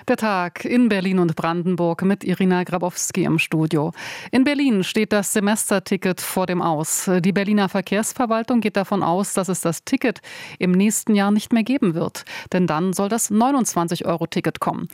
Der Tag in Berlin und Brandenburg mit Irina Grabowski im Studio. In Berlin steht das Semesterticket vor dem Aus. Die Berliner Verkehrsverwaltung geht davon aus, dass es das Ticket im nächsten Jahr nicht mehr geben wird. Denn dann soll das 29-Euro-Ticket kommen.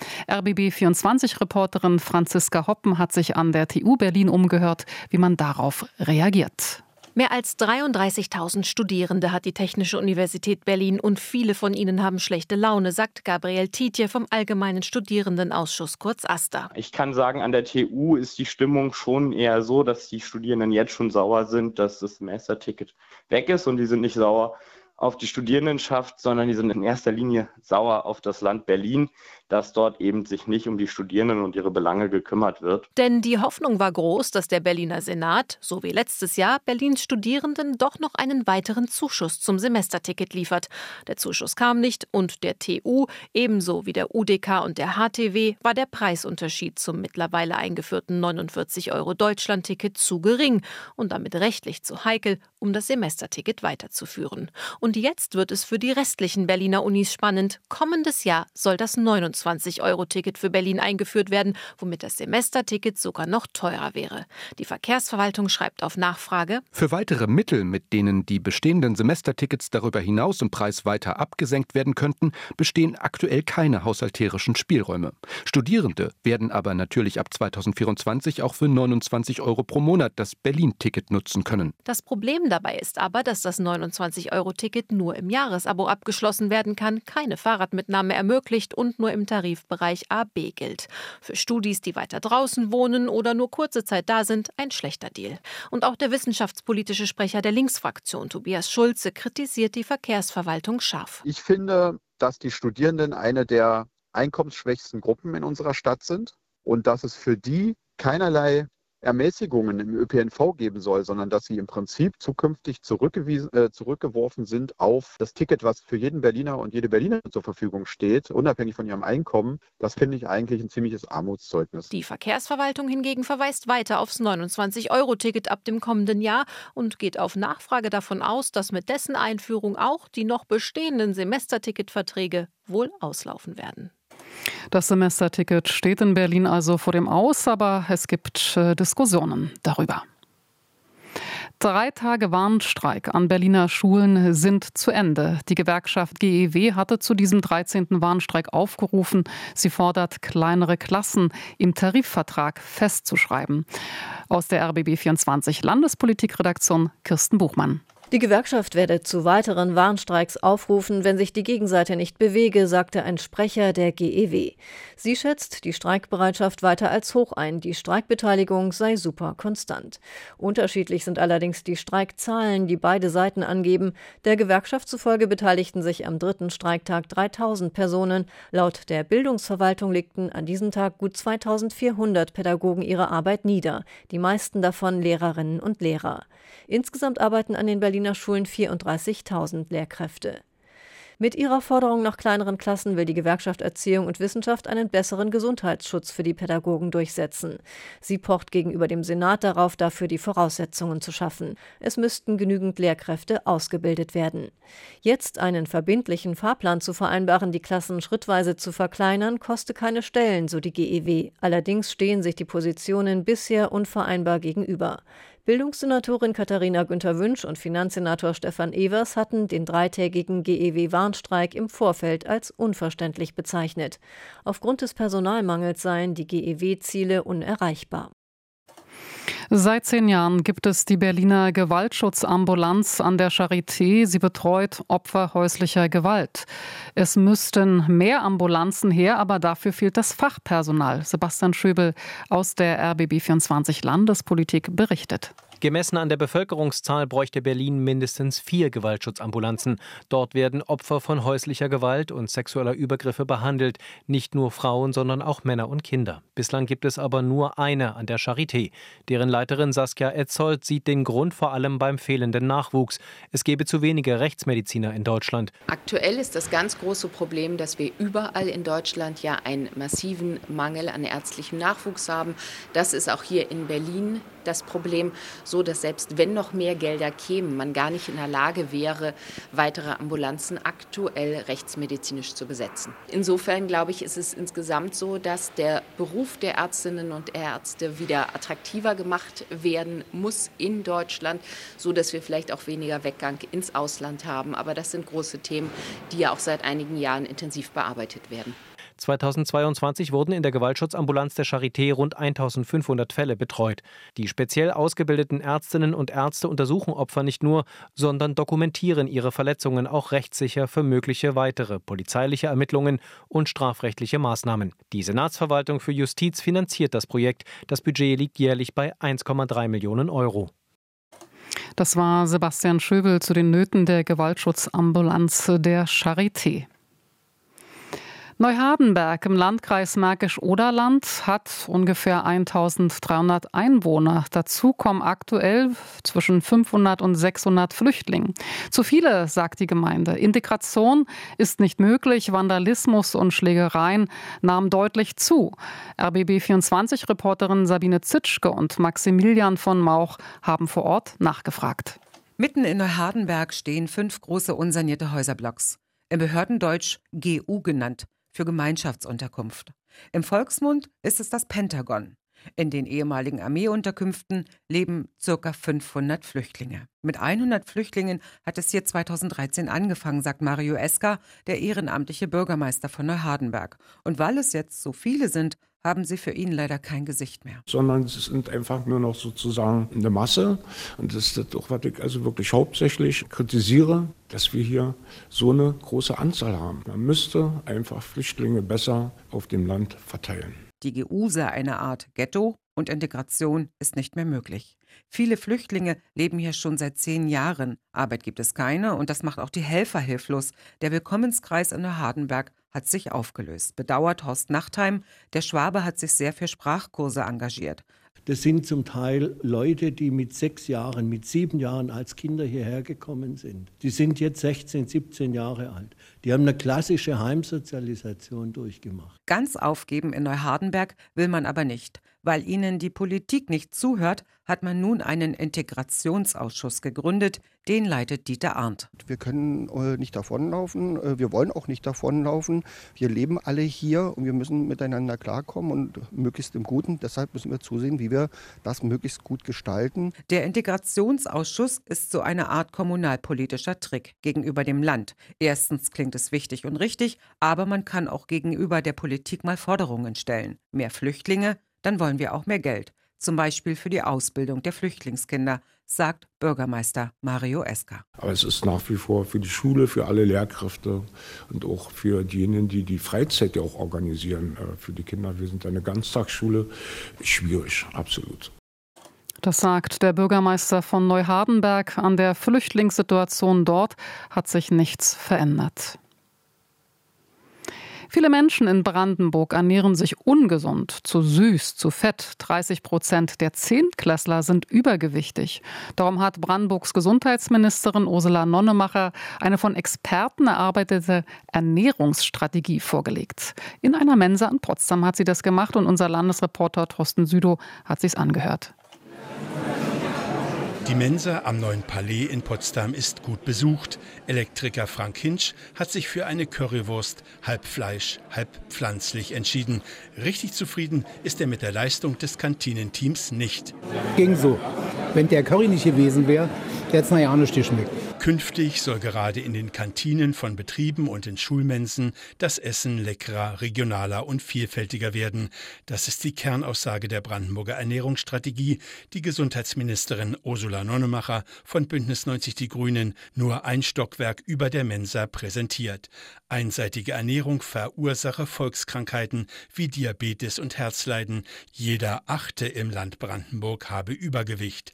RBB24-Reporterin Franziska Hoppen hat sich an der TU Berlin umgehört, wie man darauf reagiert. Mehr als 33.000 Studierende hat die Technische Universität Berlin und viele von ihnen haben schlechte Laune, sagt Gabriel Tietje vom Allgemeinen Studierendenausschuss, kurz AStA. Ich kann sagen, an der TU ist die Stimmung schon eher so, dass die Studierenden jetzt schon sauer sind, dass das Semesterticket weg ist, und die sind nicht sauer auf die Studierendenschaft, sondern die sind in erster Linie sauer auf das Land Berlin, dass dort eben sich nicht um die Studierenden und ihre Belange gekümmert wird. Denn die Hoffnung war groß, dass der Berliner Senat, so wie letztes Jahr, Berlins Studierenden doch noch einen weiteren Zuschuss zum Semesterticket liefert. Der Zuschuss kam nicht und der TU, ebenso wie der UDK und der HTW, war der Preisunterschied zum mittlerweile eingeführten 49-Euro-Deutschland-Ticket zu gering und damit rechtlich zu heikel, um das Semesterticket weiterzuführen. Und jetzt wird es für die restlichen Berliner Unis spannend. Kommendes Jahr soll das 29-Euro-Ticket für Berlin eingeführt werden, womit das Semesterticket sogar noch teurer wäre. Die Verkehrsverwaltung schreibt auf Nachfrage: Für weitere Mittel, mit denen die bestehenden Semestertickets darüber hinaus im Preis weiter abgesenkt werden könnten, bestehen aktuell keine haushalterischen Spielräume. Studierende werden aber natürlich ab 2024 auch für 29 Euro pro Monat das Berlin-Ticket nutzen können. Das Problem dabei ist aber, dass das 29-Euro-Ticket nur im Jahresabo abgeschlossen werden kann, keine Fahrradmitnahme ermöglicht und nur im Tarifbereich AB gilt. Für Studis, die weiter draußen wohnen oder nur kurze Zeit da sind, ein schlechter Deal. Und auch der wissenschaftspolitische Sprecher der Linksfraktion, Tobias Schulze, kritisiert die Verkehrsverwaltung scharf. Ich finde, dass die Studierenden eine der einkommensschwächsten Gruppen in unserer Stadt sind und dass es für die keinerlei Ermäßigungen im ÖPNV geben soll, sondern dass sie im Prinzip zukünftig zurückgeworfen sind auf das Ticket, was für jeden Berliner und jede Berlinerin zur Verfügung steht, unabhängig von ihrem Einkommen. Das finde ich eigentlich ein ziemliches Armutszeugnis. Die Verkehrsverwaltung hingegen verweist weiter aufs 29-Euro-Ticket ab dem kommenden Jahr und geht auf Nachfrage davon aus, dass mit dessen Einführung auch die noch bestehenden Semesterticketverträge wohl auslaufen werden. Das Semesterticket steht in Berlin also vor dem Aus, aber es gibt Diskussionen darüber. 3 Tage Warnstreik an Berliner Schulen sind zu Ende. Die Gewerkschaft GEW hatte zu diesem 13. Warnstreik aufgerufen. Sie fordert, kleinere Klassen im Tarifvertrag festzuschreiben. Aus der RBB24 Landespolitikredaktion Kirsten Buchmann. Die Gewerkschaft werde zu weiteren Warnstreiks aufrufen, wenn sich die Gegenseite nicht bewege, sagte ein Sprecher der GEW. Sie schätzt die Streikbereitschaft weiter als hoch ein. Die Streikbeteiligung sei super konstant. Unterschiedlich sind allerdings die Streikzahlen, die beide Seiten angeben. Der Gewerkschaft zufolge beteiligten sich am 3. Streiktag 3.000 Personen. Laut der Bildungsverwaltung legten an diesem Tag gut 2.400 Pädagogen ihre Arbeit nieder. Die meisten davon Lehrerinnen und Lehrer. Insgesamt arbeiten an den Berliner Schulen 34.000 Lehrkräfte. Mit ihrer Forderung nach kleineren Klassen will die Gewerkschaft Erziehung und Wissenschaft einen besseren Gesundheitsschutz für die Pädagogen durchsetzen. Sie pocht gegenüber dem Senat darauf, dafür die Voraussetzungen zu schaffen. Es müssten genügend Lehrkräfte ausgebildet werden. Jetzt einen verbindlichen Fahrplan zu vereinbaren, die Klassen schrittweise zu verkleinern, koste keine Stellen, so die GEW. Allerdings stehen sich die Positionen bisher unvereinbar gegenüber. Bildungssenatorin Katharina Günther-Wünsch und Finanzsenator Stefan Evers hatten den 3-tägigen GEW-Warnstreik im Vorfeld als unverständlich bezeichnet. Aufgrund des Personalmangels seien die GEW-Ziele unerreichbar. Seit 10 Jahren gibt es die Berliner Gewaltschutzambulanz an der Charité. Sie betreut Opfer häuslicher Gewalt. Es müssten mehr Ambulanzen her, aber dafür fehlt das Fachpersonal. Sebastian Schöbel aus der RBB24 Landespolitik berichtet. Gemessen an der Bevölkerungszahl bräuchte Berlin mindestens 4 Gewaltschutzambulanzen. Dort werden Opfer von häuslicher Gewalt und sexueller Übergriffe behandelt. Nicht nur Frauen, sondern auch Männer und Kinder. Bislang gibt es aber nur eine an der Charité. Deren Leiterin Saskia Etzold sieht den Grund vor allem beim fehlenden Nachwuchs. Es gebe zu wenige Rechtsmediziner in Deutschland. Aktuell ist das ganz große Problem, dass wir überall in Deutschland ja einen massiven Mangel an ärztlichem Nachwuchs haben. Das ist auch hier in Berlin das Problem so, dass selbst wenn noch mehr Gelder kämen, man gar nicht in der Lage wäre, weitere Ambulanzen aktuell rechtsmedizinisch zu besetzen. Insofern, glaube ich, ist es insgesamt so, dass der Beruf der Ärztinnen und Ärzte wieder attraktiver gemacht werden muss in Deutschland, so dass wir vielleicht auch weniger Weggang ins Ausland haben. Aber das sind große Themen, die ja auch seit einigen Jahren intensiv bearbeitet werden. 2022 wurden in der Gewaltschutzambulanz der Charité rund 1500 Fälle betreut. Die speziell ausgebildeten Ärztinnen und Ärzte untersuchen Opfer nicht nur, sondern dokumentieren ihre Verletzungen auch rechtssicher für mögliche weitere polizeiliche Ermittlungen und strafrechtliche Maßnahmen. Die Senatsverwaltung für Justiz finanziert das Projekt. Das Budget liegt jährlich bei 1,3 Millionen Euro. Das war Sebastian Schöbel zu den Nöten der Gewaltschutzambulanz der Charité. Neuhardenberg im Landkreis Märkisch-Oderland hat ungefähr 1300 Einwohner. Dazu kommen aktuell zwischen 500 und 600 Flüchtlinge. Zu viele, sagt die Gemeinde. Integration ist nicht möglich. Vandalismus und Schlägereien nahmen deutlich zu. RBB24-Reporterin Sabine Zitschke und Maximilian von Mauch haben vor Ort nachgefragt. Mitten in Neuhardenberg stehen 5 große unsanierte Häuserblocks. Im Behördendeutsch GU genannt. Für Gemeinschaftsunterkunft. Im Volksmund ist es das Pentagon. In den ehemaligen Armeeunterkünften leben ca. 500 Flüchtlinge. Mit 100 Flüchtlingen hat es hier 2013 angefangen, sagt Mario Eska, der ehrenamtliche Bürgermeister von Neuhardenberg. Und weil es jetzt so viele sind, haben sie für ihn leider kein Gesicht mehr. Sondern es sind einfach nur noch sozusagen eine Masse. Und das ist doch, was ich also wirklich hauptsächlich kritisiere, dass wir hier so eine große Anzahl haben. Man müsste einfach Flüchtlinge besser auf dem Land verteilen. Die GU sei eine Art Ghetto und Integration ist nicht mehr möglich. Viele Flüchtlinge leben hier schon seit 10 Jahren. Arbeit gibt es keine und das macht auch die Helfer hilflos. Der Willkommenskreis in Neuhardenberg hat sich aufgelöst, bedauert Horst Nachtheim. Der Schwabe hat sich sehr für Sprachkurse engagiert. Das sind zum Teil Leute, die mit 6 Jahren, mit 7 Jahren als Kinder hierher gekommen sind. Die sind jetzt 16, 17 Jahre alt. Die haben eine klassische Heimsozialisation durchgemacht. Ganz aufgeben in Neuhardenberg will man aber nicht. Weil ihnen die Politik nicht zuhört, hat man nun einen Integrationsausschuss gegründet. Den leitet Dieter Arndt. Wir können nicht davonlaufen, wir wollen auch nicht davonlaufen. Wir leben alle hier und wir müssen miteinander klarkommen und möglichst im Guten. Deshalb müssen wir zusehen, wie wir das möglichst gut gestalten. Der Integrationsausschuss ist so eine Art kommunalpolitischer Trick gegenüber dem Land. Erstens klingt es wichtig und richtig, aber man kann auch gegenüber der Politik mal Forderungen stellen. Mehr Flüchtlinge, dann wollen wir auch mehr Geld. Zum Beispiel für die Ausbildung der Flüchtlingskinder, sagt Bürgermeister Mario Eska. Aber es ist nach wie vor für die Schule, für alle Lehrkräfte und auch für diejenigen, die die Freizeit ja auch organisieren für die Kinder. Wir sind eine Ganztagsschule. Schwierig, absolut. Das sagt der Bürgermeister von Neuhardenberg. An der Flüchtlingssituation dort hat sich nichts verändert. Viele Menschen in Brandenburg ernähren sich ungesund, zu süß, zu fett. 30% der Zehntklässler sind übergewichtig. Darum hat Brandenburgs Gesundheitsministerin Ursula Nonnemacher eine von Experten erarbeitete Ernährungsstrategie vorgelegt. In einer Mensa in Potsdam hat sie das gemacht und unser Landesreporter Thorsten Südow hat sich's angehört. Die Mensa am Neuen Palais in Potsdam ist gut besucht. Elektriker Frank Hinsch hat sich für eine Currywurst, halb Fleisch, halb pflanzlich entschieden. Richtig zufrieden ist er mit der Leistung des Kantinenteams nicht. Ging so. Wenn der Curry nicht gewesen wäre, hätte es nachher auch nicht geschmeckt. Künftig soll gerade in den Kantinen von Betrieben und in Schulmensen das Essen leckerer, regionaler und vielfältiger werden. Das ist die Kernaussage der Brandenburger Ernährungsstrategie, die Gesundheitsministerin Ursula Nonnemacher von Bündnis 90 Die Grünen nur ein Stockwerk über der Mensa präsentiert. Einseitige Ernährung verursache Volkskrankheiten wie Diabetes und Herzleiden. Jeder 8. im Land Brandenburg habe Übergewicht.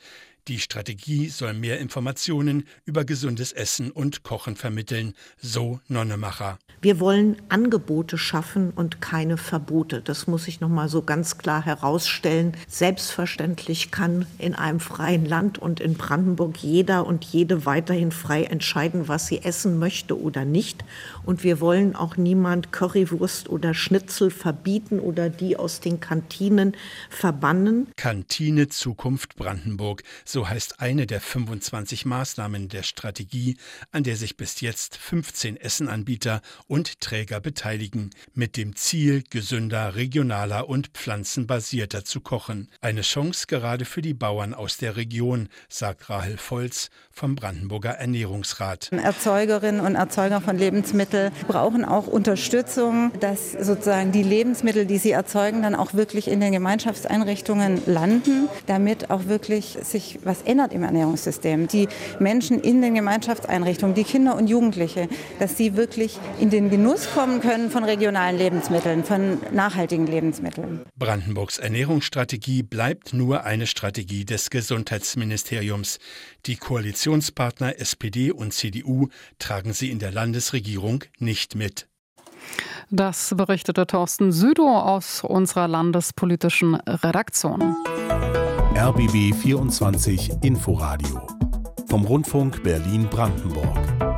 Die Strategie soll mehr Informationen über gesundes Essen und Kochen vermitteln, so Nonnemacher. Wir wollen Angebote schaffen und keine Verbote. Das muss ich noch mal so ganz klar herausstellen. Selbstverständlich kann in einem freien Land und in Brandenburg jeder und jede weiterhin frei entscheiden, was sie essen möchte oder nicht. Und wir wollen auch niemand Currywurst oder Schnitzel verbieten oder die aus den Kantinen verbannen. Kantine Zukunft Brandenburg, so heißt eine der 25 Maßnahmen der Strategie, an der sich bis jetzt 15 Essenanbieter und Träger beteiligen, mit dem Ziel, gesünder, regionaler und pflanzenbasierter zu kochen. Eine Chance gerade für die Bauern aus der Region, sagt Rahel Volz vom Brandenburger Ernährungsrat. Erzeugerinnen und Erzeuger von Lebensmitteln brauchen auch Unterstützung, dass sozusagen die Lebensmittel, die sie erzeugen, dann auch wirklich in den Gemeinschaftseinrichtungen landen, damit auch wirklich sich was ändert im Ernährungssystem. Die Menschen in den Gemeinschaftseinrichtungen, die Kinder und Jugendliche, dass sie wirklich in den Genuss kommen können von regionalen Lebensmitteln, von nachhaltigen Lebensmitteln. Brandenburgs Ernährungsstrategie bleibt nur eine Strategie des Gesundheitsministeriums. Die Koalitionspartner SPD und CDU tragen sie in der Landesregierung nicht mit. Das berichtete Thorsten Südow aus unserer landespolitischen Redaktion. RBB 24 Inforadio vom Rundfunk Berlin-Brandenburg.